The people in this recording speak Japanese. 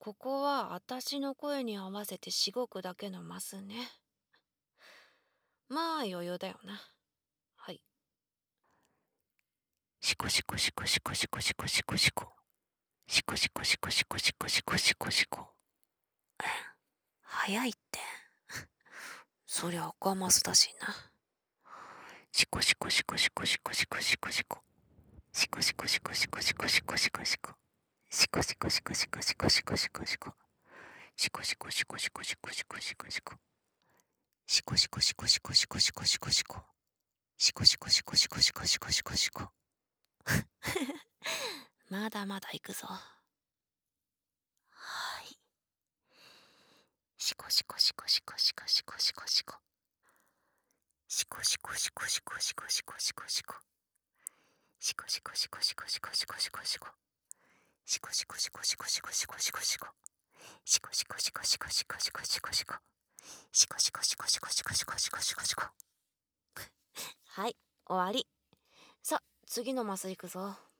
ここは私の声に合わせてしごくだけのマスね。まあ余裕だよな。はい。 シコシコシコシコシコシコシコシコ。シコシコシコシコシコシコシコシコ。 早いって。そりゃ赤マスだしな。 シコシコシコシコシコシコシコシコ。シコシコシコシコシコシコシコシコ。シコシコシコシコシコシコシコシコ。シコシコシコシコシコシコシコシコ。シコシコシコシコシコシコシコシコ。シコシコシコシコシコシコシコシコ。 まだまだ行くぞ。はい。 シコシコシコシコシコシコシコシコ。シコシコシコシコシコシコシコシコ。シコシコシコシコシコシコシコシコ。シコシコシコシコシコシコシコシコ。シコシコシコシコシコシコシコシコ。シコシコシコシコシコシコシコシコシコ。 はい、終わり。さ、次のマス行くぞ。